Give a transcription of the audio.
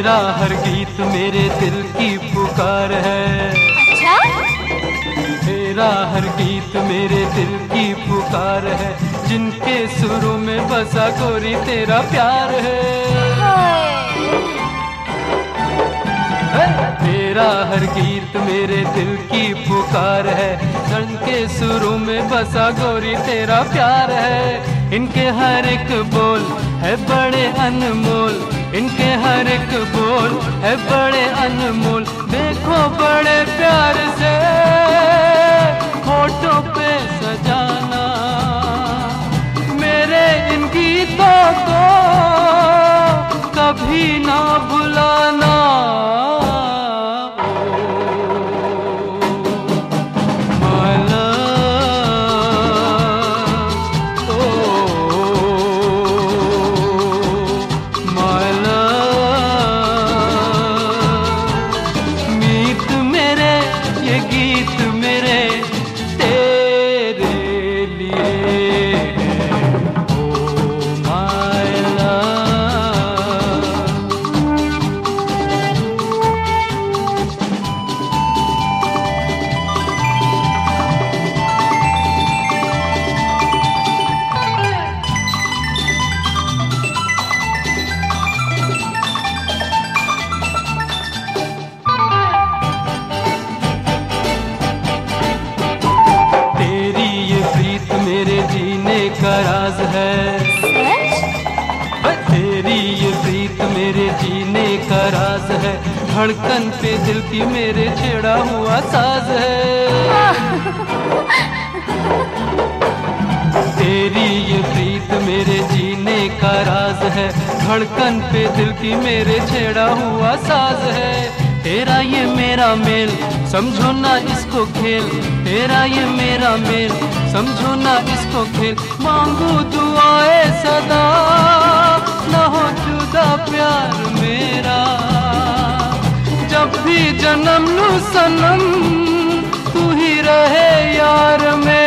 तेरा हर गीत मेरे दिल की पुकार है। अच्छा? तेरा हर गीत मेरे दिल की पुकार है, जिनके सुरों में बसा गोरी तेरा प्यार है। तेरा हर गीत मेरे दिल की पुकार है, जिनके सुरों में बसा गोरी तेरा प्यार है। इनके हर एक बोल है बड़े अनमोल, इनके हर एक बोल है बड़े अनमोल। देखो बड़े प्यार से होठों पे सजाना मेरे इन गीतों को कभी ना भुलाना। गीत मेरे तेरे लिए ओ माय लव। मेरे जीने का राज है, तेरी ये प्रीत मेरे जीने का राज है। धड़कन पे दिल की मेरे छेड़ा हुआ साज है। तेरी ये प्रीत मेरे जीने का राज है, धड़कन पे दिल की मेरे छेड़ा हुआ साज है। तेरा ये मेरा मेल समझो ना इसको खेल, तेरा ये मेरा मेल समझो ना इसको खेल। मांगू दुआएं सदा न हो जुदा प्यार मेरा, जब भी जन्म लूं सनम तू ही रहे यार मेरा।